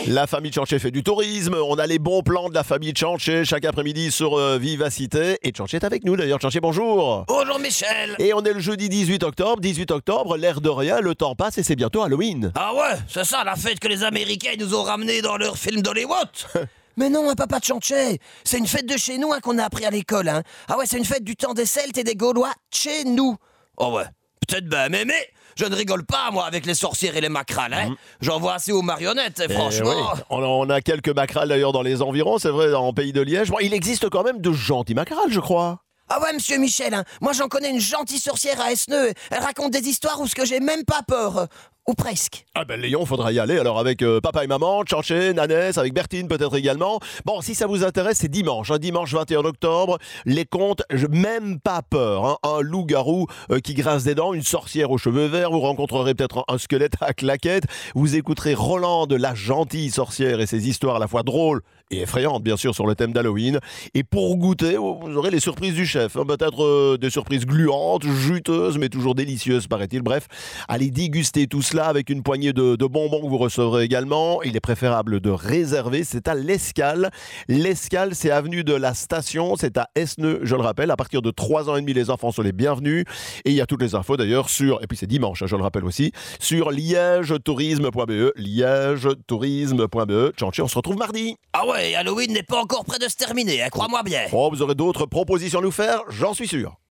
La famille Tchanché fait du tourisme. On a les bons plans de la famille Tchanché chaque après-midi sur Vivacité. Et Tchanché est avec nous d'ailleurs. Tchanché, bonjour. Bonjour Michel. Et on est le jeudi 18 octobre. 18 octobre, l'air de rien, le temps passe et c'est bientôt Halloween. Ah ouais, c'est ça la fête que les Américains nous ont ramené dans leur film d'Hollywood. Mais non, papa Tchanché, c'est une fête de chez nous qu'on a appris à l'école. Ah ouais, c'est une fête du temps des Celtes et des Gaulois chez nous. Oh ouais, peut-être mais je ne rigole pas moi avec les sorcières et les macrales. J'en vois assez aux marionnettes, franchement. Oui. On a quelques macrales d'ailleurs dans les environs, c'est vrai, en pays de Liège. Bon, il existe quand même de gentils macrales, je crois. Ah ouais, monsieur Michel, moi j'en connais une gentille sorcière à Esneux. Elle raconte des histoires où ce que j'ai même pas peur. Ou presque. Ah ben Léon, faudra y aller alors avec papa et maman, Tchanché, Nanès, avec Bertine peut-être également. Bon, si ça vous intéresse, c'est dimanche, dimanche 21 octobre. Les contes, même pas peur. Un loup-garou qui grince des dents, une sorcière aux cheveux verts, vous rencontrerez peut-être un squelette à claquettes. Vous écouterez Rolande, la gentille sorcière et ses histoires à la fois drôles et effrayantes, bien sûr, sur le thème d'Halloween. Et pour goûter, vous aurez les surprises du chef. Peut-être des surprises gluantes, juteuses, mais toujours délicieuses, paraît-il. Bref, allez déguster tout cela avec une poignée de bonbons que vous recevrez également. Il est préférable de réserver, c'est à l'Escale. L'Escale, c'est avenue de la Station, c'est à Esneux, je le rappelle. À partir de 3 ans et demi, les enfants sont les bienvenus. Et il y a toutes les infos d'ailleurs sur, et puis c'est dimanche, je le rappelle aussi, sur liègetourisme.be, liègetourisme.be. Tchanché, on se retrouve mardi. Ah ouais, Halloween n'est pas encore près de se terminer, crois-moi bien. Oh, vous aurez d'autres propositions à nous faire, j'en suis sûr.